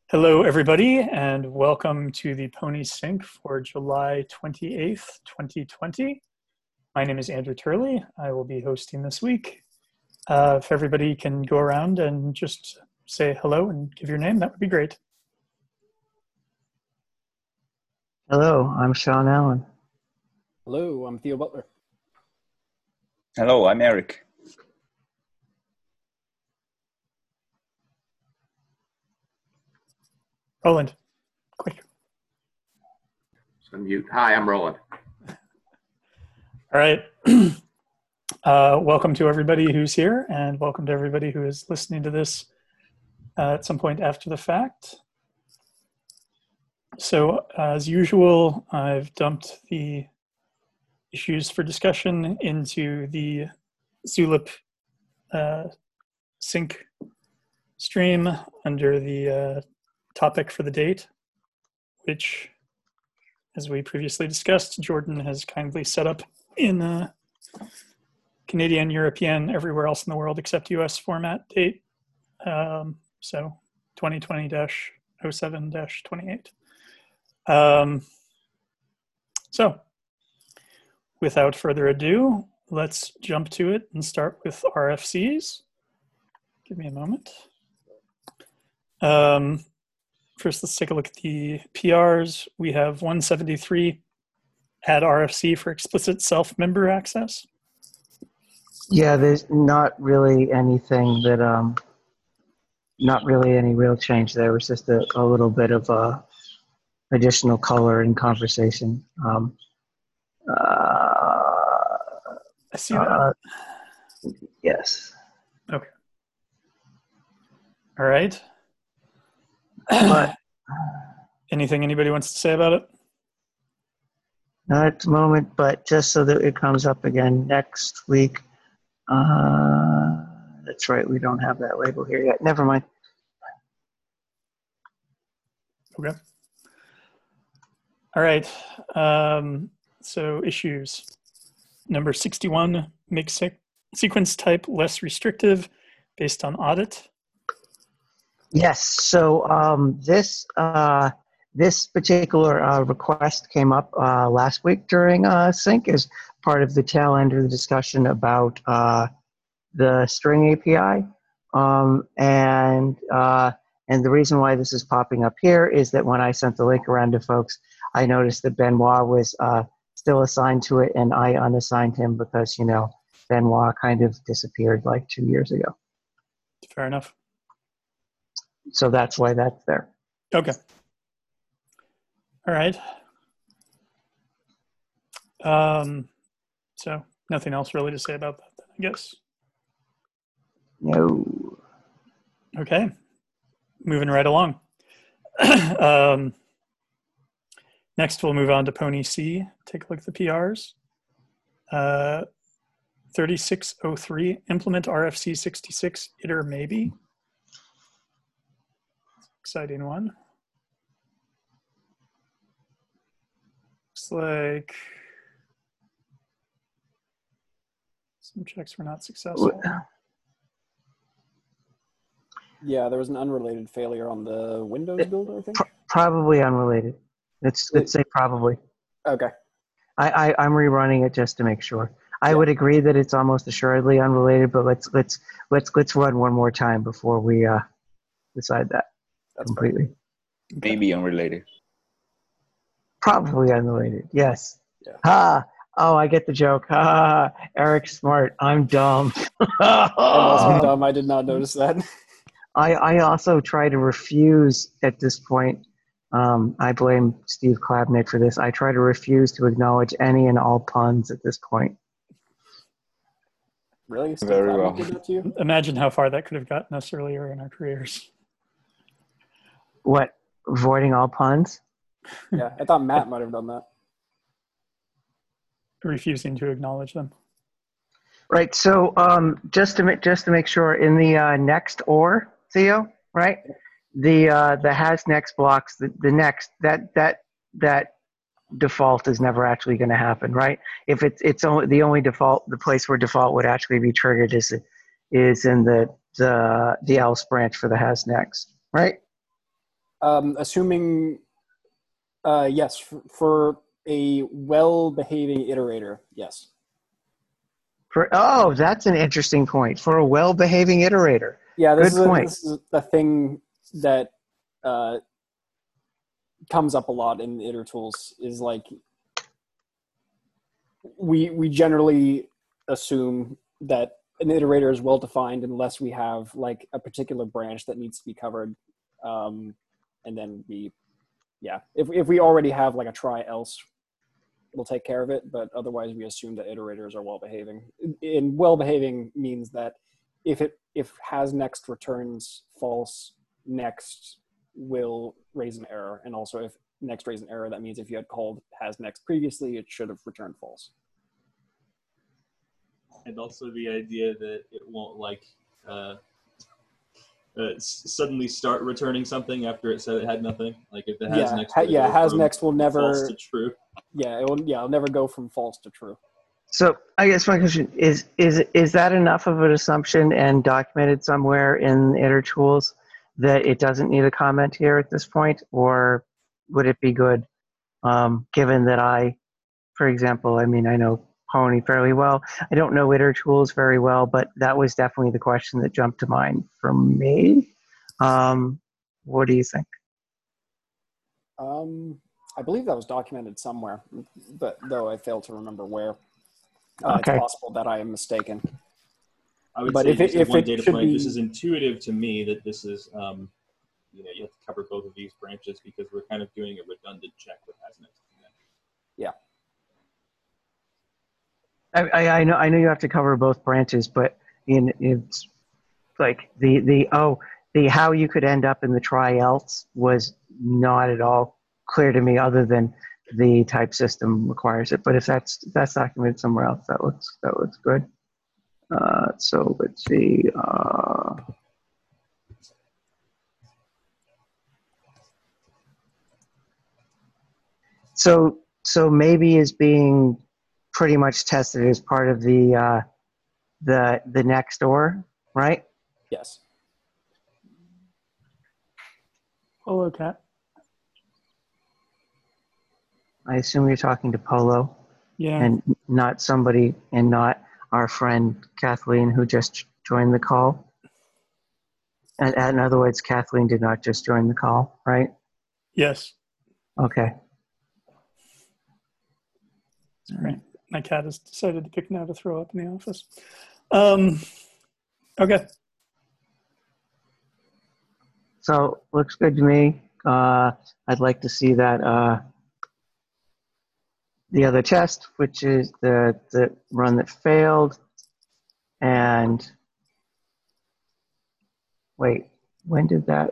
Hello, everybody, and welcome to the Pony Sync for July 28th, 2020. My name is Andrew Turley. I will be hosting this week. If everybody can go around and just say hello and give your name, that would be great. Hello, I'm Sean Allen. Hello, I'm Theo Butler. Hello, I'm Eric. Roland, quick. Just unmute. Hi, I'm Roland. All right. Welcome to everybody who's here, and welcome to everybody who is listening to this at some point after the fact. So, as usual, I've dumped the issues for discussion into the Zulip sync stream under the topic for the date, which, as we previously discussed, Jordan has kindly set up in Canadian, European, everywhere else in the world except US format date. So 2020-07-28. So without further ado, let's jump to it and start with RFCs. Give me a moment. First, let's take a look at the PRs. We have 173 add RFC for explicit self-member access. Yeah, there's not really anything that, not really any real change there. It was just a little bit of additional color in conversation. I see that. Yes. Okay. All right. But anything anybody wants to say about it? not at the moment, but just so that it comes up again next week. That's right, we don't have that label here yet. Never mind. Okay. All right. So issues. Number 61, make sequence type less restrictive based on audit. Yes. So this particular request came up last week during Sync as part of the tail end of the discussion about the string API, and the reason why this is popping up here is that when I sent the link around to folks, I noticed that Benoit was still assigned to it, and I unassigned him because Benoit kind of disappeared like 2 years ago. Fair enough. So that's why that's there. Okay. All right. So nothing else really to say about that, then, I guess. No. Okay. Moving right along. Next, we'll move on to Pony C. Take a look at the PRs. 3603, implement RFC 66, iter maybe. Exciting one. Looks like some checks were not successful. Yeah, there was an unrelated failure on the Windows builder, I think. Probably unrelated. Let's say probably. Okay. I'm rerunning it just to make sure. I would agree that it's almost assuredly unrelated, but let's run one more time before we decide that. That's completely. Okay. Maybe unrelated. Probably unrelated. Yes. Yeah. Ha! Oh, I get the joke. Ha! Eric's smart. I'm dumb. I'm also dumb. I did not notice that. I also try to refuse at this point. I blame Steve Klabnik for this. I try to refuse to acknowledge any and all puns at this point. Really? Steve Very Klabnik well. did that to you? Imagine how far that could have gotten us earlier in our careers. What? Avoiding all puns? Yeah, I thought Matt might have done that. Refusing to acknowledge them. Right. So just to make sure, in the next or Theo, right? The has next blocks. The next that default is never actually going to happen, right? If it's only the only default, the place where default would actually be triggered is in the else branch for the has next, right? Assuming, yes, for a well-behaving iterator, yes. That's an interesting point. For a well-behaving iterator. Yeah, Good point. This is a thing that comes up a lot in iter tools. Is like we generally assume that an iterator is well defined unless we have like a particular branch that needs to be covered, and then if we already have like a try else, we'll take care of it. But otherwise, we assume that iterators are well behaving. And well behaving means that if has next returns false, next will raise an error, and also if next raise an error, that means if you had called has next previously, it should have returned false. And also the idea that it won't like suddenly start returning something after it said it had nothing. Like if it has next, has next will never false to true. It'll never go from false to true. So I guess my question is that enough of an assumption and documented somewhere in iter tools that it doesn't need a comment here at this point, or would it be good, given that for example, I mean, I know Pony fairly well. I don't know iter tools very well, but that was definitely the question that jumped to mind for me. What do you think? I believe that was documented somewhere, but though I fail to remember where. Okay. It's possible that I am mistaken. I would But say if one it data should point, be- this is intuitive to me that this is, you have to cover both of these branches because we're kind of doing a redundant check with has next. Yeah. I know you have to cover both branches, but it's like the how you could end up in the try else was not at all clear to me, other than the type system requires it. But if that's documented somewhere else, that looks good. So let's see. So maybe is being pretty much tested as part of the next or, right? Yes. Hello, Cat. I assume you're talking to Polo, Yeah. and not our friend Kathleen, who just joined the call. And in other words, Kathleen did not just join the call, right? Yes. Okay. Sorry. My cat has decided to pick now to throw up in the office. Okay. So looks good to me. I'd like to see that the other test, which is the run that failed. And wait, when did that?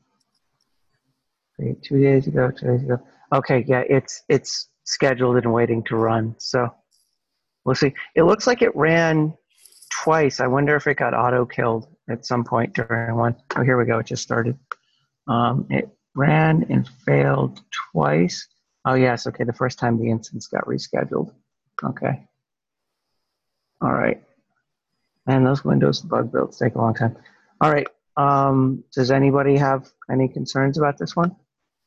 Wait, 2 days ago. Okay, yeah, it's scheduled and waiting to run. So we'll see. It looks like it ran twice. I wonder if it got auto-killed at some point during one. Oh, here we go. It just started. It ran and failed twice. Oh, yes. Okay, the first time the instance got rescheduled. Okay. All right. And those Windows bug builds take a long time. All right. Does anybody have any concerns about this one?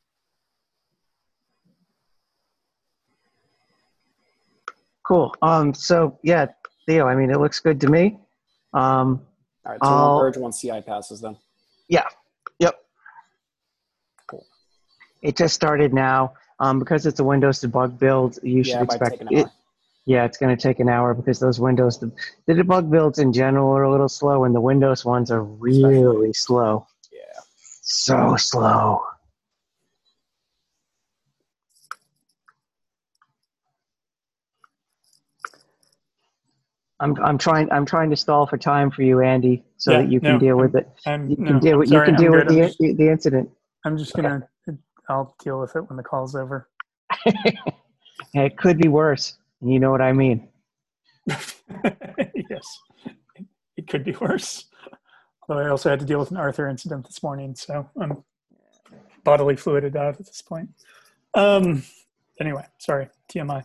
Cool. So yeah, Theo, I mean, it looks good to me. All right, so one merge, one CI passes then. Yeah. Yep. Cool. It just started now. Because it's a Windows debug build, you should expect it. Yeah, it's going to take an hour because those Windows, the debug builds in general are a little slow, and the Windows ones are really slow. Yeah. So slow. I'm trying to stall for time for you, Andy, so that you can deal with it. You can deal with the incident. I'm just gonna. I'll deal with it when the call's over. It could be worse. You know what I mean? Yes, it could be worse. Although I also had to deal with an Arthur incident this morning, so I'm bodily fluided out at this point. Anyway, sorry, TMI.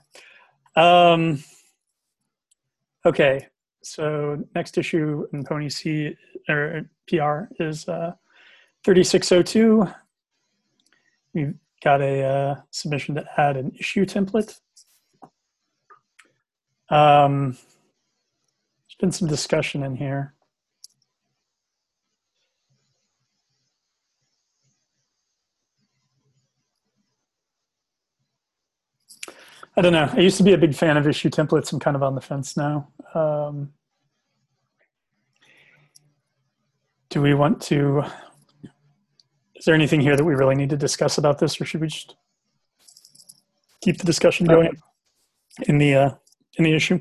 Okay, so next issue in Pony C or PR is 3602. we've got a submission to add an issue template. There's been some discussion in here. I don't know. I used to be a big fan of issue templates. I'm kind of on the fence now. Do we want to, is there anything here that we really need to discuss about this, or should we just keep the discussion going in the issue?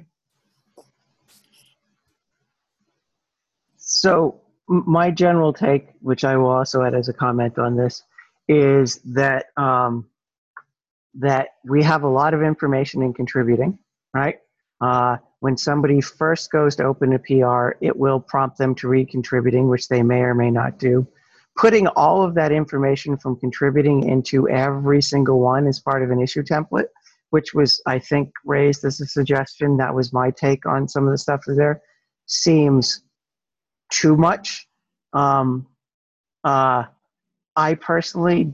So my general take, which I will also add as a comment on this, is that that we have a lot of information in contributing, right? When somebody first goes to open a PR, it will prompt them to read contributing, which they may or may not do. Putting all of that information from contributing into every single one is part of an issue template, which was, I think, raised as a suggestion. That was my take on some of the stuff there. Seems too much. I personally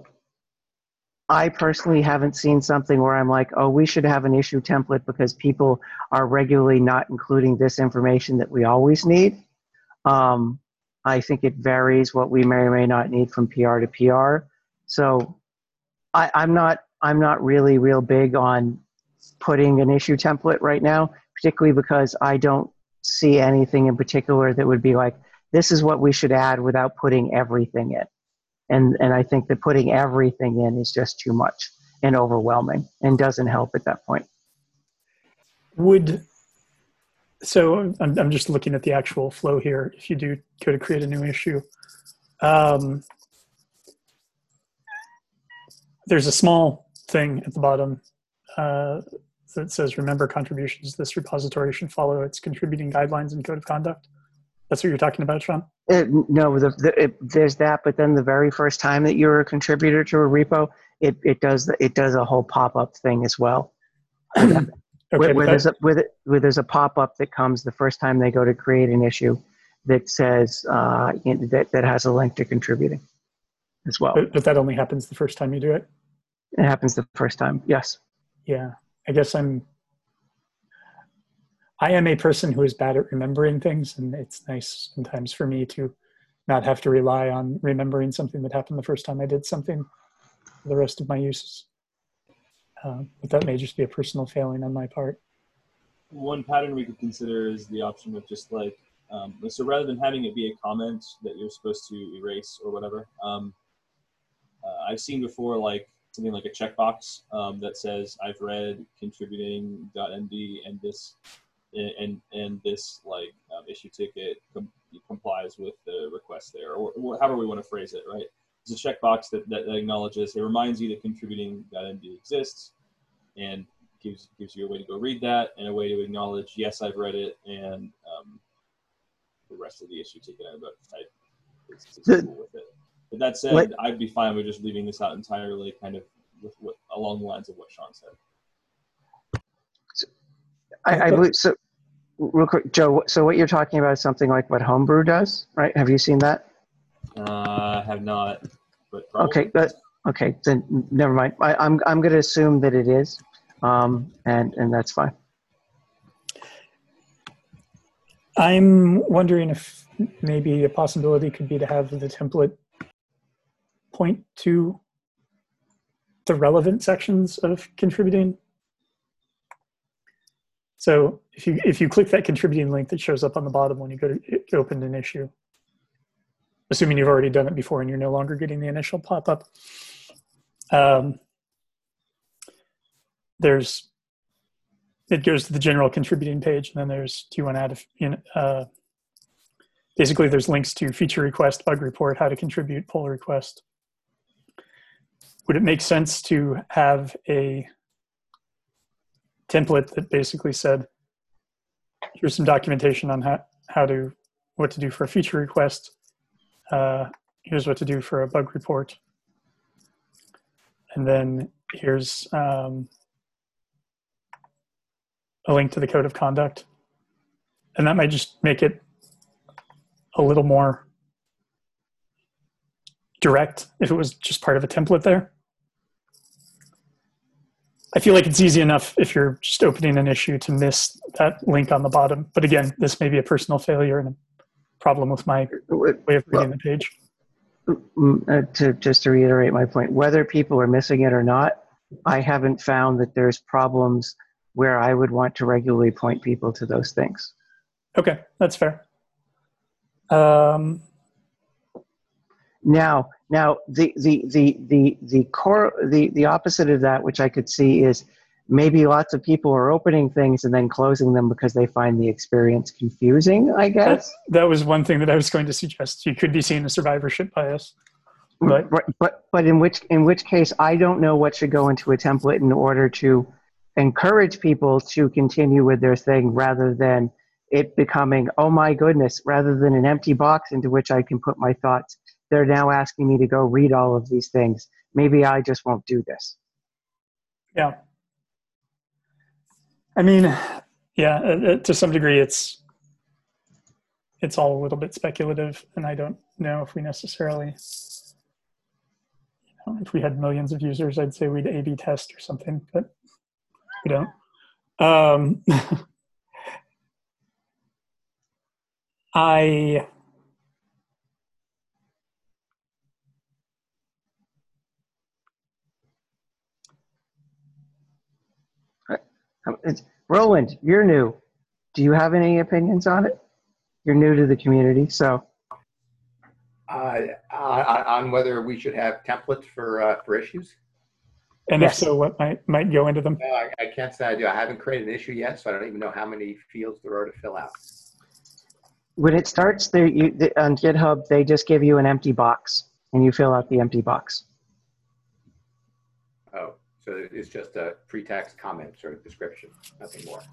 haven't seen something where I'm like, oh, we should have an issue template because people are regularly not including this information that we always need. I think it varies what we may or may not need from PR to PR. So I'm not really real big on putting an issue template right now, particularly because I don't see anything in particular that would be like, this is what we should add without putting everything in. And I think that putting everything in is just too much and overwhelming and doesn't help at that point. So I'm just looking at the actual flow here. If you do go to create a new issue, there's a small thing at the bottom that says, remember contributions. This repository should follow its contributing guidelines and code of conduct. That's what you're talking about, Sean? No, there's that, but then the very first time that you're a contributor to a repo, it does a whole pop-up thing as well. Okay, where there's a pop-up that comes the first time they go to create an issue that says that has a link to contributing as well. But that only happens the first time you do it? It happens the first time, yes. Yeah, I guess I am a person who is bad at remembering things, and it's nice sometimes for me to not have to rely on remembering something that happened the first time I did something for the rest of my uses. But that may just be a personal failing on my part. One pattern we could consider is the option of just like, so rather than having it be a comment that you're supposed to erase or whatever, I've seen before like something like a checkbox that says, I've read contributing.md and this and this like issue ticket complies with the request there, or however we want to phrase it, right? It's a checkbox that acknowledges, it reminds you that contributing.md exists and gives you a way to go read that and a way to acknowledge, yes, I've read it, and the rest of the issue ticket I'm about to type is cool with it. But that said, I'd be fine with just leaving this out entirely, kind of with what along the lines of what Sean said. I believe so. Real quick, Joe. So what you're talking about is something like what Homebrew does, right? Have you seen that? I have not. But probably. Okay. Then never mind. I'm going to assume that it is, and that's fine. I'm wondering if maybe a possibility could be to have the template point to the relevant sections of contributing. So if you click that contributing link that shows up on the bottom when you go to open an issue, assuming you've already done it before and you're no longer getting the initial pop-up, it goes to the general contributing page, and then there's, do you want to add, basically there's links to feature request, bug report, how to contribute, pull request. Would it make sense to have a template that basically said, here's some documentation on what to do for a feature request. Here's what to do for a bug report. And then here's a link to the code of conduct. And that might just make it a little more direct if it was just part of a template there. I feel like it's easy enough if you're just opening an issue to miss that link on the bottom. But again, this may be a personal failure and a problem with my way of reading the page. Just to reiterate my point, whether people are missing it or not, I haven't found that there's problems where I would want to regularly point people to those things. Okay, that's fair. Now the opposite of that, which I could see, is maybe lots of people are opening things and then closing them because they find the experience confusing, I guess. That was one thing that I was going to suggest. You could be seeing a survivorship bias. But in which case, I don't know what should go into a template in order to encourage people to continue with their thing, rather than it becoming, oh my goodness, rather than an empty box into which I can put my thoughts. They're now asking me to go read all of these things. Maybe I just won't do this. Yeah. I mean, yeah, to some degree, it's all a little bit speculative, and I don't know if we necessarily, if we had millions of users, I'd say we'd A/B test or something, but we don't. Roland, you're new. Do you have any opinions on it? You're new to the community, so. On whether we should have templates for issues? And Yes. if so, what might go into them? No, I can't say I do. I haven't created an issue yet, so I don't even know how many fields there are to fill out. When it starts on GitHub, they just give you an empty box, and you fill out the empty box. Oh, so it's just a pre-text comment sort of description, nothing more.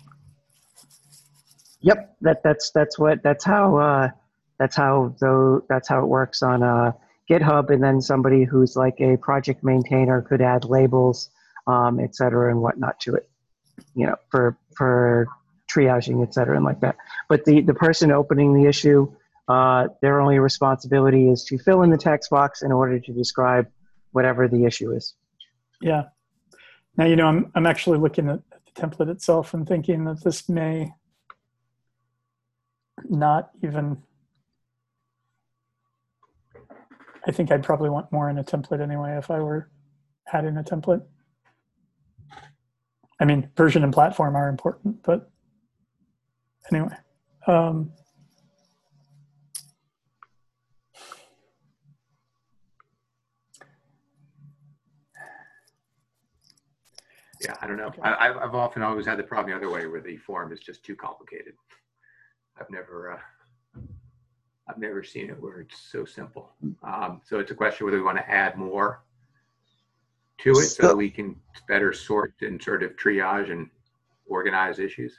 Yep, that's how it works on GitHub, and then somebody who's like a project maintainer could add labels, et cetera, and whatnot to it, for triaging, et cetera, and like that. But the person opening the issue, their only responsibility is to fill in the text box in order to describe whatever the issue is. Yeah. Now, I'm actually looking at the template itself and thinking that this may not even, I think I'd probably want more in a template anyway if I were adding a template. I mean, version and platform are important, but anyway. Yeah, I don't know. Okay. I've often always had the problem the other way, where the form is just too complicated. I've never seen it where it's so simple. So it's a question whether we want to add more to it so that we can better sort and sort of triage and organize issues.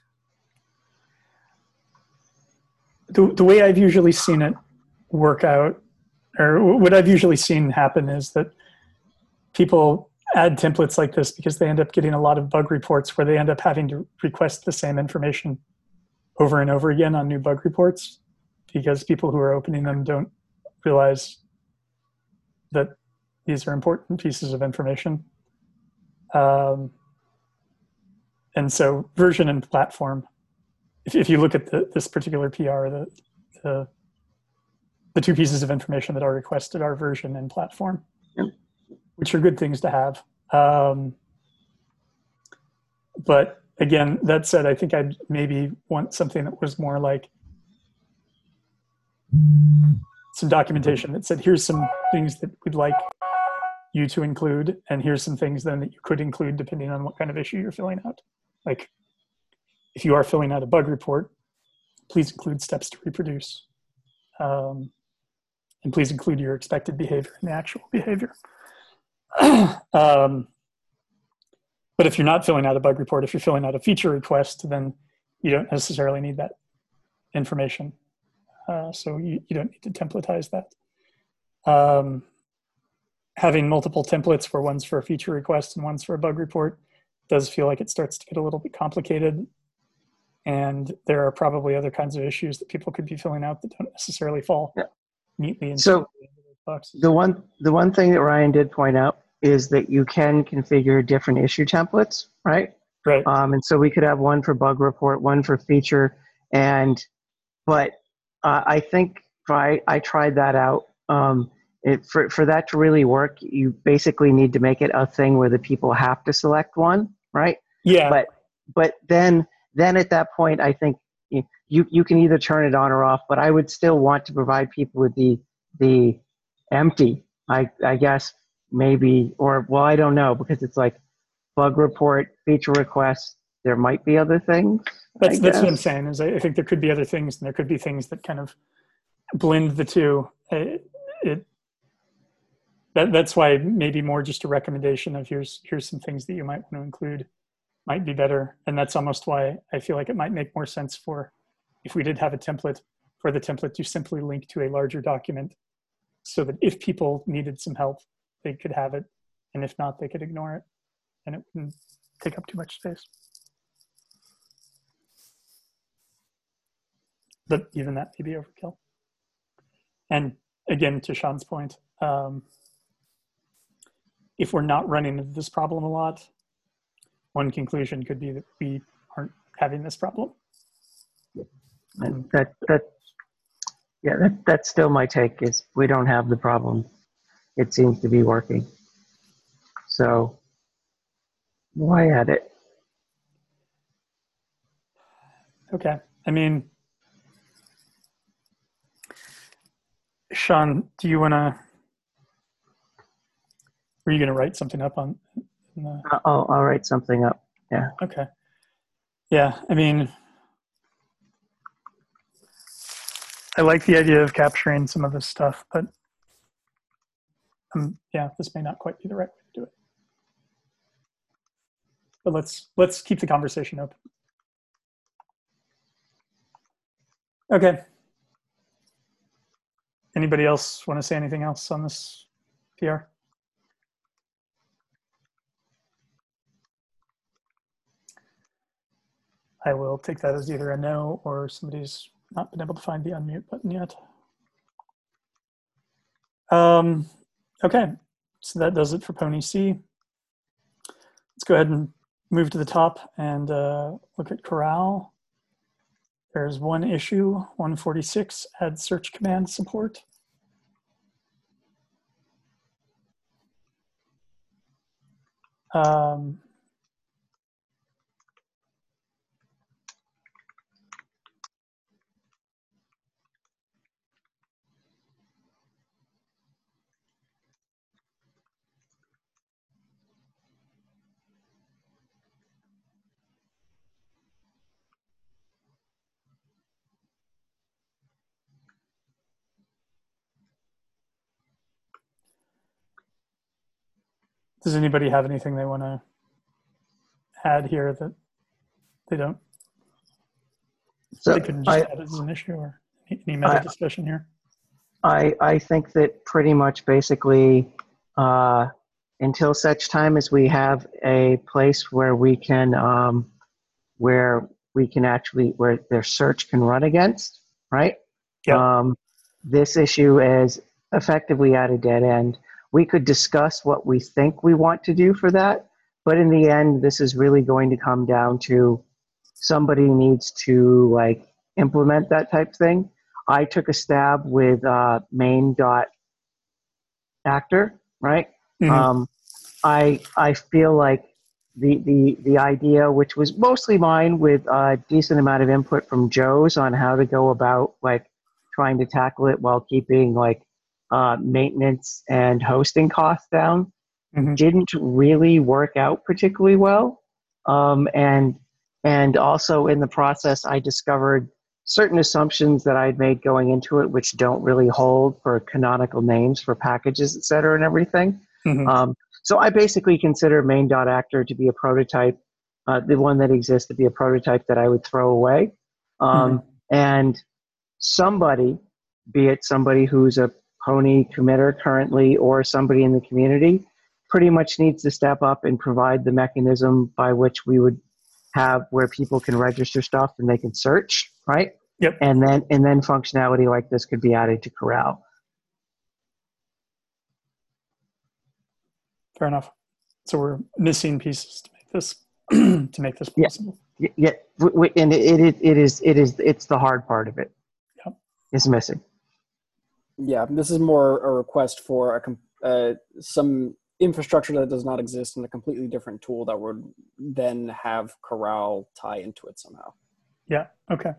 The way I've usually seen it work out, or what I've usually seen happen, is that people add templates like this because they end up getting a lot of bug reports where they end up having to request the same information over and over again on new bug reports, because people who are opening them don't realize that these are important pieces of information. And so version and platform, if you look at this particular PR, the two pieces of information that are requested are version and platform, which are good things to have. But again, that said, I think I'd maybe want something that was more like some documentation that said, here's some things that we'd like you to include, and here's some things then that you could include depending on what kind of issue you're filling out. Like, if you are filling out a bug report, please include steps to reproduce. And please include your expected behavior and the actual behavior. But if you're not filling out a bug report, if you're filling out a feature request, then you don't necessarily need that information. So you don't need to templatize that. Having multiple templates where one's for a feature request and one's for a bug report does feel like it starts to get a little bit complicated. And there are probably other kinds of issues that people could be filling out that don't necessarily fall neatly into the boxes. The one thing that Ryan did point out is that you can configure different issue templates, right? Right. And so we could have one for bug report, one for feature, but I think I tried that out. For that to really work, you basically need to make it a thing where the people have to select one, right? Yeah. But then at that point, I think you can either turn it on or off. But I would still want to provide people with the empty, I guess maybe, or well, I don't know, because it's like bug report, feature request. There might be other things. That's what I'm saying. Is I think there could be other things, and there could be things that kind of blend the two. That's why maybe more just a recommendation of here's some things that you might want to include might be better. And that's almost why I feel like it might make more sense for, if we did have a template, for the template to simply link to a larger document so that if people needed some help, they could have it. And if not, they could ignore it and it wouldn't take up too much space. But even that may be overkill. And again, to Sean's point, if we're not running into this problem a lot, one conclusion could be that we aren't having this problem. That's still my take, is we don't have the problem. It seems to be working. So why add it? Okay. I mean, Sean, do you want to, are you going to write something up on? I'll write something up. Yeah. Okay. Yeah. I mean, I like the idea of capturing some of this stuff, but yeah, this may not quite be the right way to do it. But let's keep the conversation open. Okay. Anybody else want to say anything else on this PR? I will take that as either a no or somebody's not been able to find the unmute button yet. Okay, so that does it for Pony C. Let's go ahead and move to the top and look at Corral. There's one issue, 146, add search command support. Does anybody have anything they want to add here that they don't? So they couldn't just add it as an issue, or any meta discussion here? I think that pretty much basically until such time as we have a place where we can actually, where their search can run against, right? Yep. This issue is effectively at a dead end. We could discuss what we think we want to do for that, but in the end, this is really going to come down to somebody needs to like implement that type thing. I took a stab with main.actor, right? Mm-hmm. I feel like the idea, which was mostly mine with a decent amount of input from Joe's on how to go about like trying to tackle it while keeping like maintenance and hosting costs down, Mm-hmm. didn't really work out particularly well. And also in the process, I discovered certain assumptions that I'd made going into it, which don't really hold for canonical names for packages, et cetera, and everything. Mm-hmm. So I basically consider main.actor to be a prototype, the one that exists to be a prototype that I would throw away. And somebody, be it somebody who's a Pony committer currently or somebody in the community, pretty much needs to step up and provide the mechanism by which we would have where people can register stuff and they can search, right? Yep. And then functionality like this could be added to Corral. Fair enough. So we're missing pieces to make this to make this Yeah. possible. Yeah, and it's the hard part of it. Yep. It's missing. Yeah, this is more a request for some infrastructure that does not exist in a completely different tool that would then have Corral tie into it somehow. Yeah. Okay.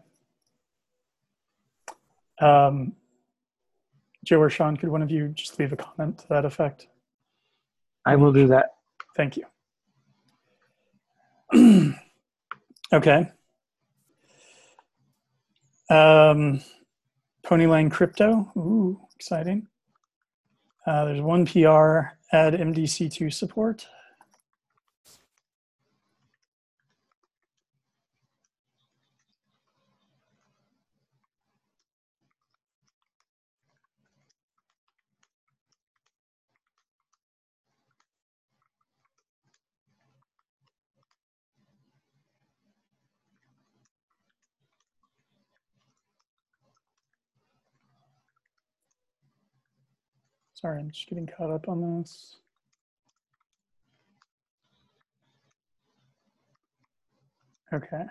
Joe or Sean, could one of you just leave a comment to that effect? I will do that. Thank you. Okay. Ponyline Crypto. Ooh, exciting. There's one PR, add MDC2 support. Sorry, I'm just getting caught up on this. Okay.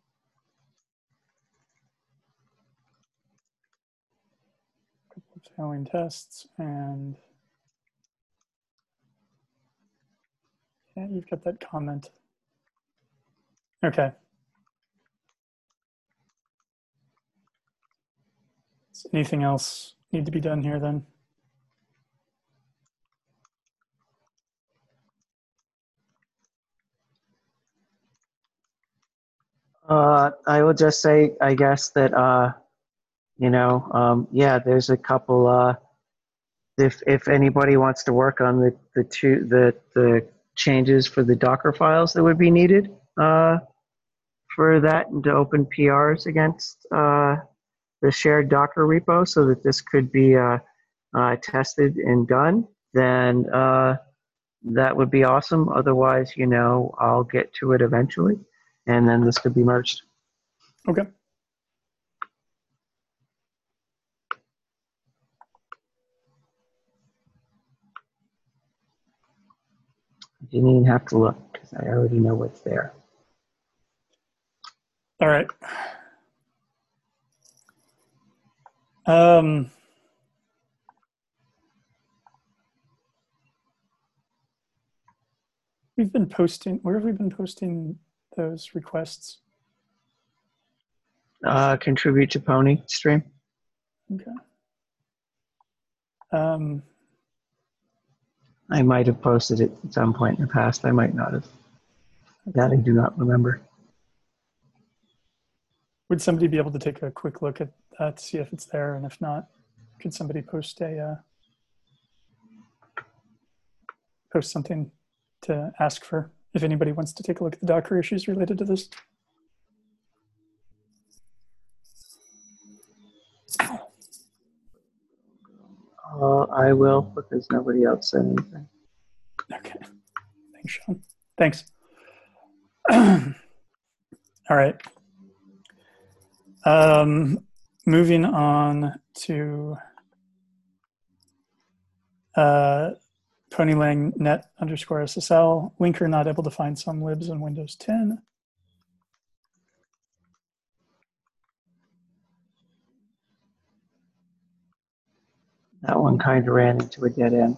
Couple of failing tests and yeah, you've got that comment. Okay. Does anything else need to be done here then? I will just say, I guess that yeah, there's a couple. If anybody wants to work on the changes for the Docker files that would be needed for that, and to open PRs against the shared Docker repo, so that this could be tested and done, then that would be awesome. Otherwise, I'll get to it eventually, and then this could be merged. Okay. You didn't even have to look, because I already know what's there. All right. We've been posting, where have we been posting those requests? Contribute to Pony stream. Okay. I might have posted it at some point in the past. I might not have. That I do not remember. Would somebody be able to take a quick look at that to see if it's there? And if not, could somebody post something to ask for if anybody wants to take a look at the Docker issues related to this? I will, because nobody else said anything. Okay. Thanks, Sean. Thanks. All right. Moving on to Ponylang net _ SSL. Linker not able to find some libs on Windows 10. That one kind of ran into a dead end.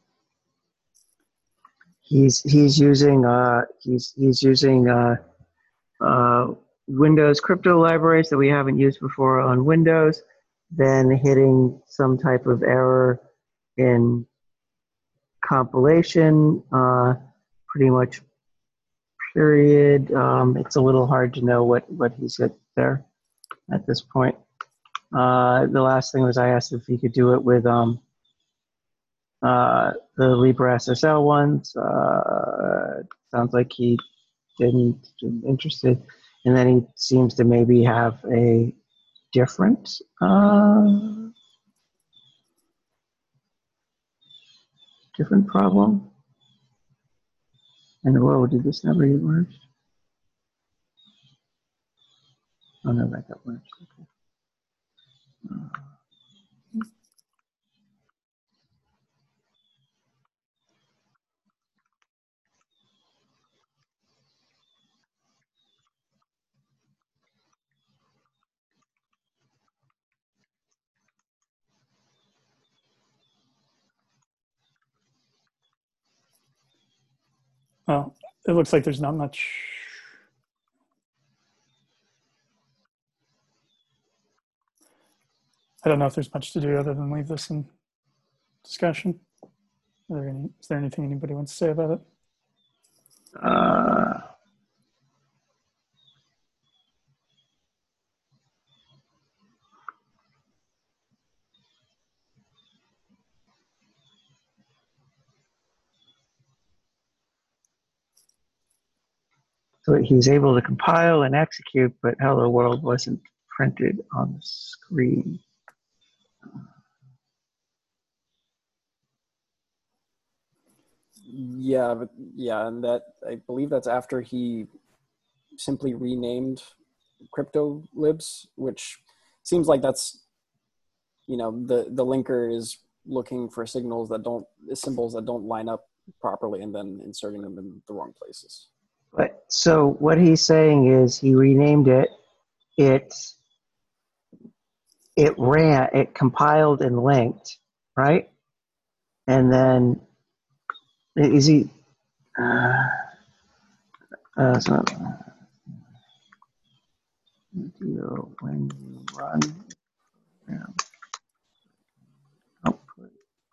He's using Windows crypto libraries that we haven't used before on Windows, then hitting some type of error in compilation, pretty much period. It's a little hard to know what he's got there at this point. The last thing was I asked if he could do it with the LibreSSL ones. Sounds like he didn't interested, and then he seems to maybe have a different problem. And whoa, did this never get merged? Oh no, that got merged. Okay. Well, it looks like there's not much. I don't know if there's much to do other than leave this in discussion. Is there anything anybody wants to say about it? So he was able to compile and execute, but Hello World wasn't printed on the screen. Yeah, but yeah, and that I believe that's after he simply renamed CryptoLibs, which seems like that's, the linker is looking for symbols that don't line up properly and then inserting them in the wrong places. But so what he's saying is he renamed it. It compiled and linked, right? And then is he? So, when you run, output.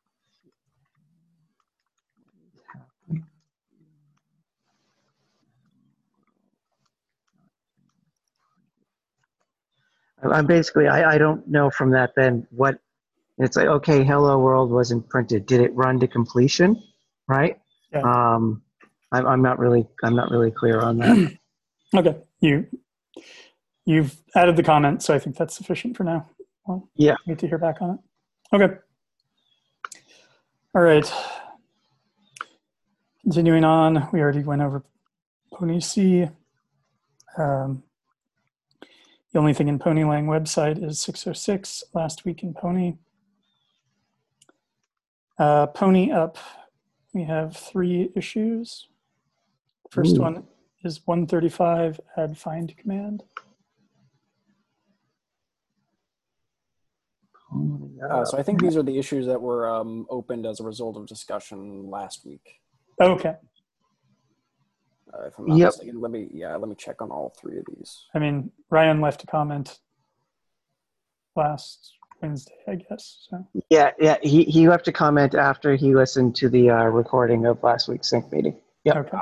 I'm basically, I don't know from that then what, it's like, okay, Hello World wasn't printed. Did it run to completion? Right? Yeah. I'm not really clear on that. Okay. You've added the comment, so I think that's sufficient for now. Well, Yeah. Need to hear back on it. Okay. All right. Continuing on, we already went over Pony C. The only thing in Ponylang website is 606, last week in Pony. Pony Up, we have 3 issues. First one is 135, add find command. So I think these are the issues that were opened as a result of discussion last week. Okay. If I'm not mistaken, let me check on all 3 of these. I mean, Ryan left a comment last Wednesday, I guess. So. Yeah. He left a comment after he listened to the recording of last week's sync meeting. Yeah. Okay.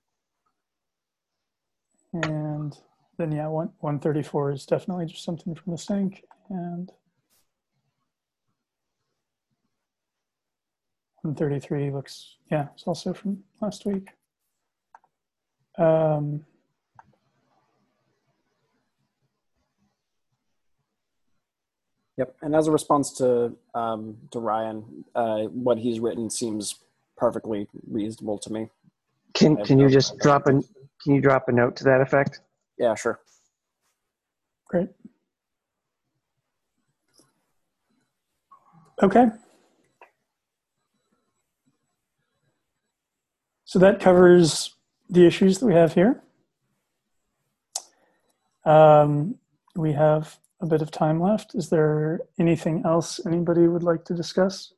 And then 134 is definitely just something from the sync, and 133 looks, it's also from last week. Yep, and as a response to Ryan, what he's written seems perfectly reasonable to me. Can you just drop a note to that effect? Yeah, sure. Great. Okay. So that covers the issues that we have here. We have a bit of time left. Is there anything else anybody would like to discuss?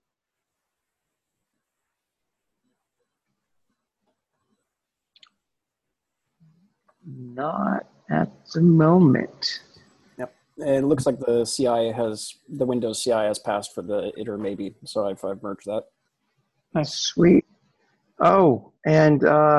Not at the moment. Yep. It looks like the Windows CI has passed for the iter maybe, so I've merged that. Nice. Sweet. Oh, and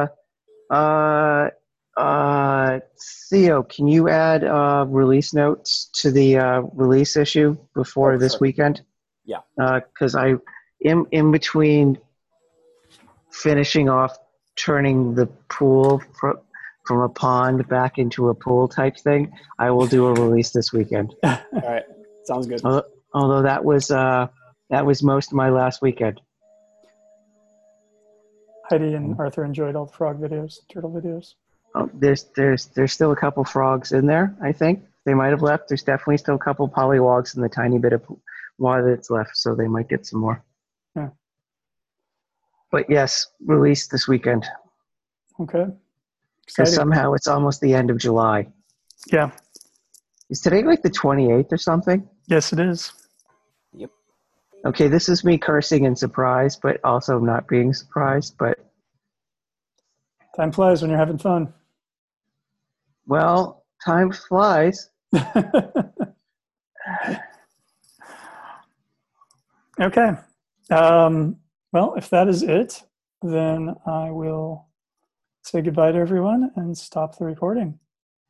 Theo, can you add release notes to the release issue before this weekend? Yeah. Because I am in between finishing off turning the pool from a pond back into a pool type thing. I will do a release this weekend. All right, sounds good. Although that was most of my last weekend. Heidi and Arthur enjoyed all the frog videos, turtle videos. Oh, there's still a couple frogs in there, I think. They might have left. There's definitely still a couple polywogs and the tiny bit of water that's left, so they might get some more. Yeah. But yes, release this weekend. Okay. Because somehow it's almost the end of July. Yeah. Is today like the 28th or something? Yes, it is. Yep. Okay, this is me cursing in surprise, but also not being surprised. But Time flies when you're having fun. Well, time flies. Okay. Well, if that is it, then I will say goodbye to everyone and stop the recording.